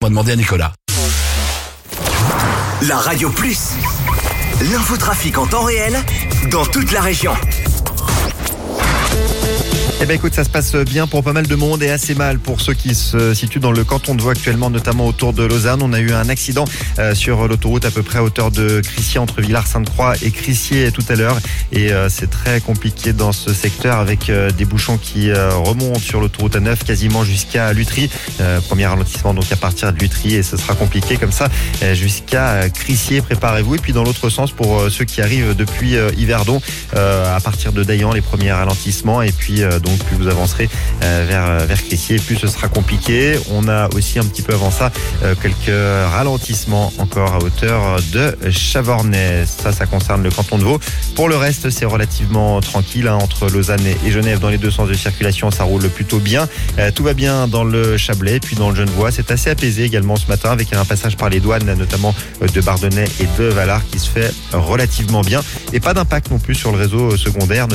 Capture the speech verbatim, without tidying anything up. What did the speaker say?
On va demander à Nicolas. La Radio Plus, l'infotrafic en temps réel dans toute la région. Eh bien écoute, ça se passe bien pour pas mal de monde et assez mal pour ceux qui se situent dans le canton de Vaud actuellement, notamment autour de Lausanne. On a eu un accident euh, sur l'autoroute à peu près à hauteur de Crissier, entre Villars-Sainte-Croix et Crissier tout à l'heure. Et euh, c'est très compliqué dans ce secteur avec euh, des bouchons qui euh, remontent sur l'autoroute A neuf quasiment jusqu'à Lutry. Euh, premier ralentissement donc à partir de Lutry et ce sera compliqué comme ça euh, jusqu'à Crissier. Préparez-vous. Et puis dans l'autre sens pour euh, ceux qui arrivent depuis euh, Yverdon euh, à partir de Dayan, les premiers ralentissements. Et puis euh, donc plus vous avancerez euh, vers, vers Crissier, plus ce sera compliqué. On a aussi un petit peu avant ça euh, quelques ralentissements encore à hauteur de Chavornay. Ça, ça concerne le canton de Vaud. Pour le reste, c'est relativement tranquille hein, entre Lausanne et Genève dans les deux sens de circulation. Ça roule plutôt bien. Euh, tout va bien dans le Chablais, puis dans le Genevois. C'est assez apaisé également ce matin avec un passage par les douanes, notamment de Bardonnay et de Valard qui se fait relativement bien. Et pas d'impact non plus sur le réseau secondaire.